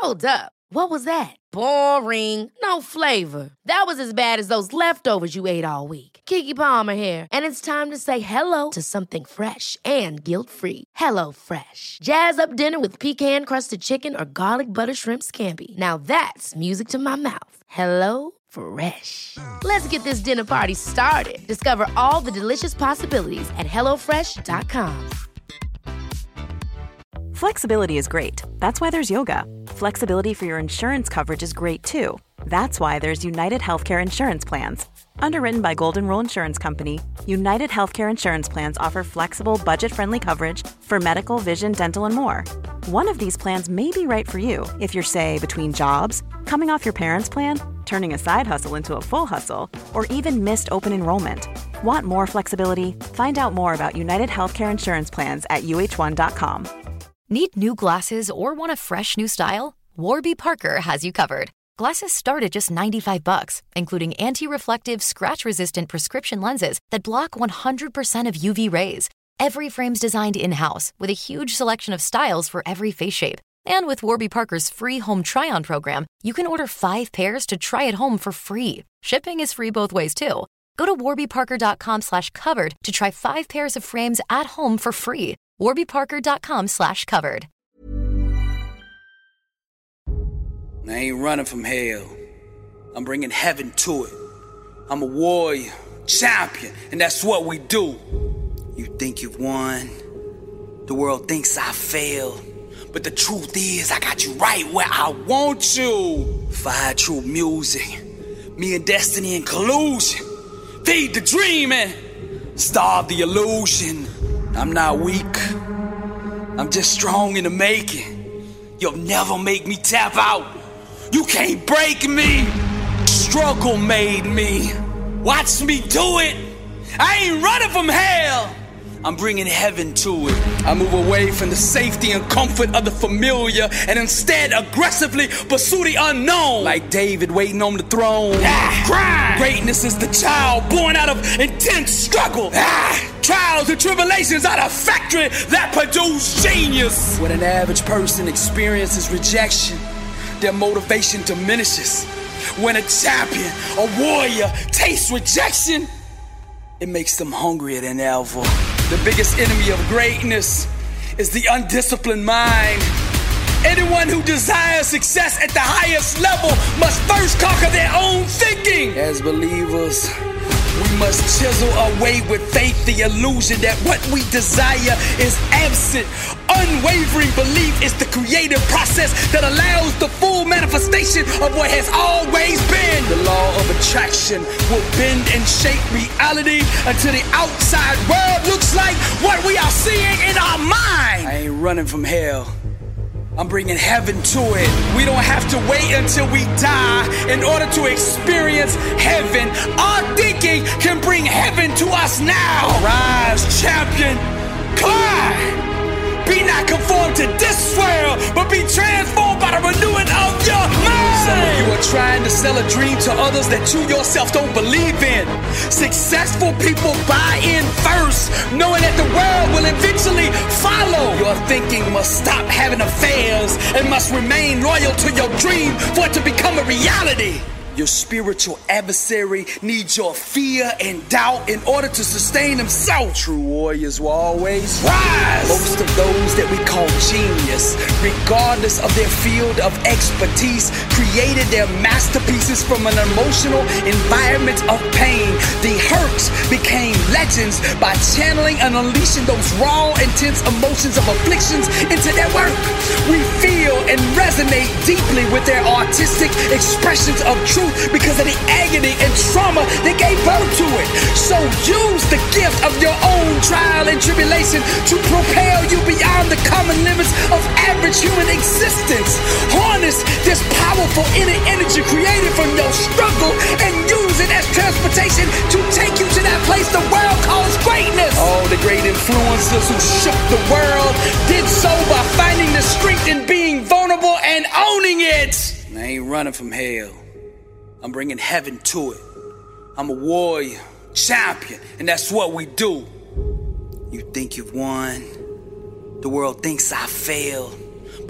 Hold up. What was that? Boring. No flavor. That was as bad as those leftovers you ate all week. Keke Palmer here, and it's time to say hello to something fresh and guilt-free. Hello Fresh. Jazz up dinner with pecan-crusted chicken or garlic butter shrimp scampi. Now that's music to my mouth. Hello Fresh. Let's get this dinner party started. Discover all the delicious possibilities at hellofresh.com. Flexibility is great. That's why there's yoga. Flexibility for your insurance coverage is great too. That's why there's United Healthcare Insurance Plans. Underwritten by Golden Rule Insurance Company, United Healthcare Insurance Plans offer flexible, budget-friendly coverage for medical, vision, dental, and more. One of these plans may be right for you if you're, say, between jobs, coming off your parents' plan, turning a side hustle into a full hustle, or even missed open enrollment. Want more flexibility? Find out more about United Healthcare Insurance Plans at uh1.com. Need new glasses or want a fresh new style? Warby Parker has you covered. Glasses start at just $95, including anti-reflective, scratch-resistant prescription lenses that block 100% of UV rays. Every frame's designed in-house with a huge selection of styles for every face shape. And with Warby Parker's free home try-on program, you can order 5 pairs to try at home for free. Shipping is free both ways, too. Go to warbyparker.com/covered to try 5 pairs of frames at home for free. warbyparker.com/covered. I ain't running from hell. I'm bringing heaven to it. I'm a warrior, champion, and that's what we do. You think you've won. The world thinks I failed. But the truth is, I got you right where I want you. Fire true music. Me and destiny in collusion. Feed the dream and starve the illusion. I'm not weak. I'm just strong in the making. You'll never make me tap out. You can't break me. Struggle made me. Watch me do it. I ain't running from hell. I'm bringing heaven to it. I move away from the safety and comfort of the familiar and instead aggressively pursue the unknown. Like David waiting on the throne. Grind. Greatness is the child born out of intense struggle. Trials and tribulations are the factory that produce genius. When an average person experiences rejection, their motivation diminishes. When a champion, a warrior, tastes rejection, it makes them hungrier than ever. The biggest enemy of greatness is the undisciplined mind. Anyone who desires success at the highest level must first conquer their own thinking. As believers, we must chisel away with faith the illusion that what we desire is absent. Unwavering belief is the creative process that allows the full manifestation of what has always been. The law of attraction will bend and shape reality until the outside world looks like what we are seeing in our mind. I ain't running from hell. I'm bringing heaven to it. We don't have to wait until we die in order to experience heaven. Our thinking can bring heaven to us now. Rise, champion, climb. Be not conformed to this world, but be transformed by the renewing of your mind. Some of you are trying to sell a dream to others that you yourself don't believe in. Successful people buy in first, knowing that the world will eventually follow. Your thinking must stop having affairs and must remain loyal to your dream for it to become a reality. Your spiritual adversary needs your fear and doubt in order to sustain himself. True warriors will always rise. Most of those that we call genius, regardless of their field of expertise, created their masterpieces from an emotional environment of pain. The Hercs became legends by channeling and unleashing those raw, intense emotions of afflictions into their work. We feel and resonate deeply with their artistic expressions of truth because of the agony and trauma that gave birth to it. So use the gift of your own trial and tribulation to propel you beyond the common limits of average human existence. Harness this powerful inner energy created from your struggle and use it as transportation to take you to that place the world calls greatness. All the great influencers who shook the world did so by finding the strength in being vulnerable and owning it. I ain't running from hell. I'm bringing heaven to it. I'm a warrior, champion, and that's what we do. You think you've won. The world thinks I failed.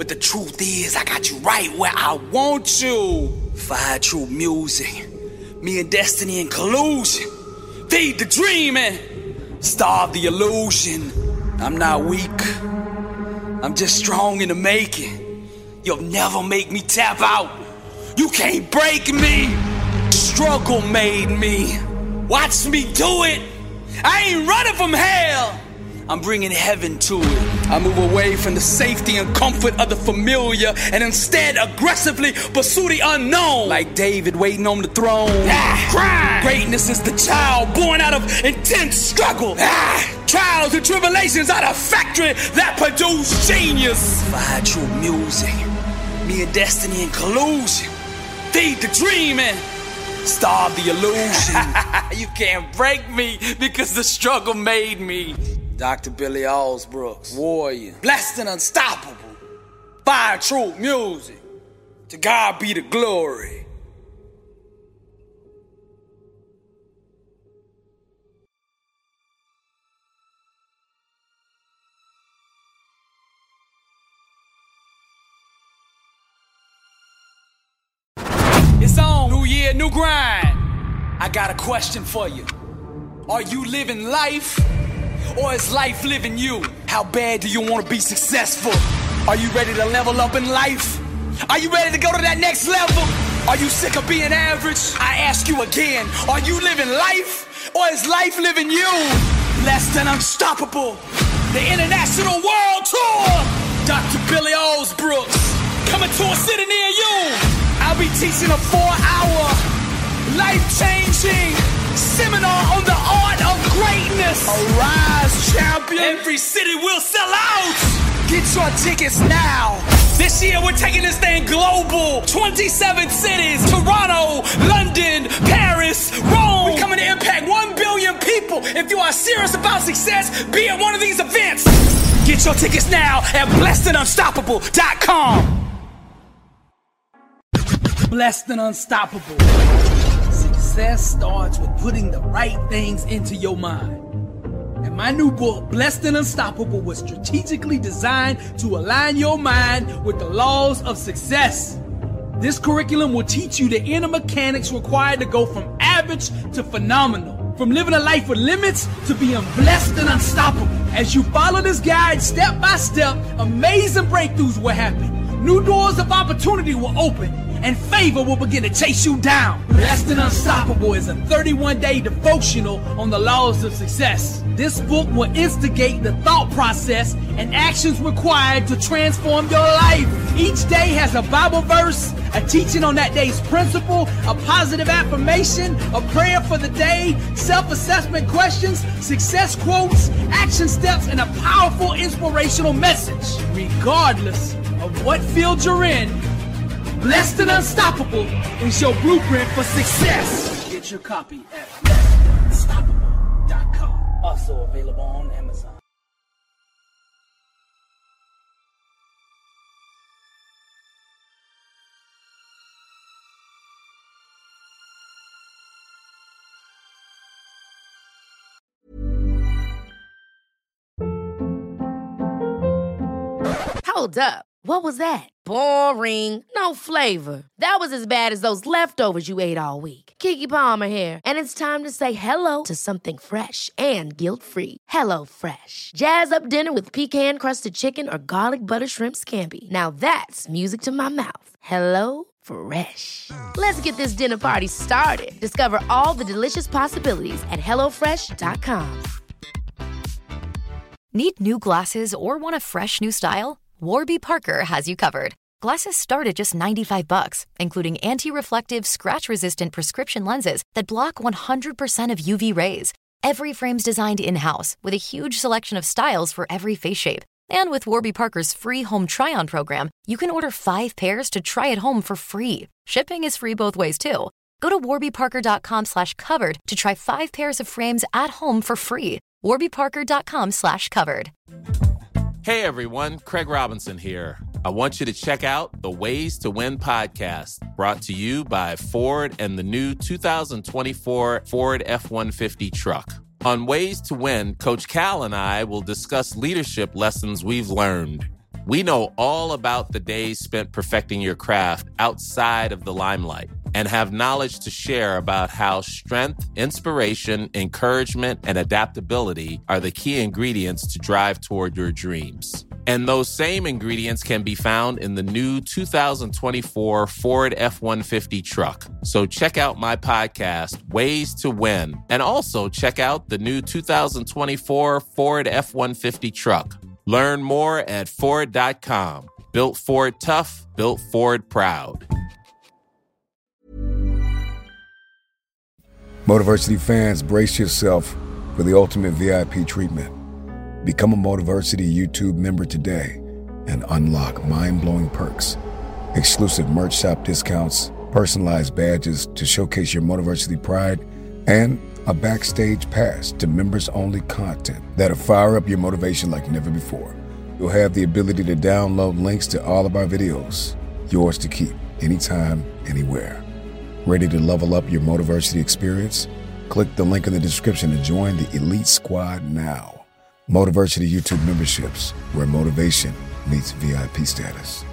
But the truth is, I got you right where I want you. Fire True Music. Me and Destiny in collusion. Feed the dream and starve the illusion. I'm not weak. I'm just strong in the making. You'll never make me tap out. You can't break me. Struggle made me. Watch me do it. I ain't running from hell. I'm bringing heaven to it. I move away from the safety and comfort of the familiar and instead aggressively pursue the unknown. Like David waiting on the throne. Crime. Greatness is the child born out of intense struggle. Trials and tribulations are the factory that produce genius. Fire True Music. Me and Destiny in collusion. Feed the dream and starve the illusion. You can't break me because the struggle made me. Dr. Billy Allsbrooks, warrior, blessed and unstoppable. Fire True Music. To God be the glory. It's on. New year, new grind. I got a question for you. Are you living life? Or is life living you? How bad do you want to be successful? Are you ready to level up in life? Are you ready to go to that next level? Are you sick of being average? I ask you again, are you living life? Or is life living you? Blessed and unstoppable. The International World Tour. Dr. Billy Allsbrooks. Coming to a city near you. I'll be teaching a 4-hour life-changing seminar on the art of greatness. Arise, champion. Every city will sell out. Get your tickets now. This year we're taking this thing global. 27 cities. Toronto, London, Paris, Rome. We're coming to impact 1 billion people. If you are serious about success, be at one of these events. Get your tickets now at blessedandunstoppable.com. Blessed and Unstoppable. Success starts with putting the right things into your mind. And my new book, Blessed and Unstoppable, was strategically designed to align your mind with the laws of success. This curriculum will teach you the inner mechanics required to go from average to phenomenal. From living a life with limits to being blessed and unstoppable. As you follow this guide step by step, amazing breakthroughs will happen. New doors of opportunity will open. And favor will begin to chase you down. Blessed and Unstoppable is a 31-day devotional on the laws of success. This book will instigate the thought process and actions required to transform your life. Each day has a Bible verse, a teaching on that day's principle, a positive affirmation, a prayer for the day, self-assessment questions, success quotes, action steps, and a powerful inspirational message. Regardless of what field you're in, Blessed and Unstoppable is your blueprint for success. Get your copy at blessedandunstoppable.com. Also available on Amazon. Hold up. What was that? Boring. No flavor. That was as bad as those leftovers you ate all week. Keke Palmer here, and it's time to say hello to something fresh and guilt-free. Hello Fresh. Jazz up dinner with pecan-crusted chicken or garlic butter shrimp scampi. Now that's music to my mouth. Hello Fresh. Let's get this dinner party started. Discover all the delicious possibilities at hellofresh.com. Need new glasses or want a fresh new style? Warby Parker has you covered. Glasses start at just $95, including anti-reflective, scratch-resistant prescription lenses that block 100% of UV rays. Every frame's designed in-house with a huge selection of styles for every face shape. And with Warby Parker's free home try-on program, you can order 5 pairs to try at home for free. Shipping is free both ways, too. Go to warbyparker.com/covered to try 5 pairs of frames at home for free. warbyparker.com/covered. Hey everyone, Craig Robinson here. I want you to check out the Ways to Win podcast, brought to you by Ford and the new 2024 Ford F-150 truck. On Ways to Win, Coach Cal and I will discuss leadership lessons we've learned. We know all about the days spent perfecting your craft outside of the limelight and have knowledge to share about how strength, inspiration, encouragement, and adaptability are the key ingredients to drive toward your dreams. And those same ingredients can be found in the new 2024 Ford F-150 truck. So check out my podcast, Ways to Win, and also check out the new 2024 Ford F-150 truck. Learn more at Ford.com. Built Ford tough, built Ford proud. Motiversity fans, brace yourself for the ultimate VIP treatment. Become a Motiversity YouTube member today and unlock mind-blowing perks, exclusive merch shop discounts, personalized badges to showcase your Motiversity pride, and a backstage pass to members-only content that'll fire up your motivation like never before. You'll have the ability to download links to all of our videos, yours to keep, anytime, anywhere. Ready to level up your Motiversity experience? Click the link in the description to join the Elite Squad now. Motiversity YouTube memberships, where motivation meets VIP status.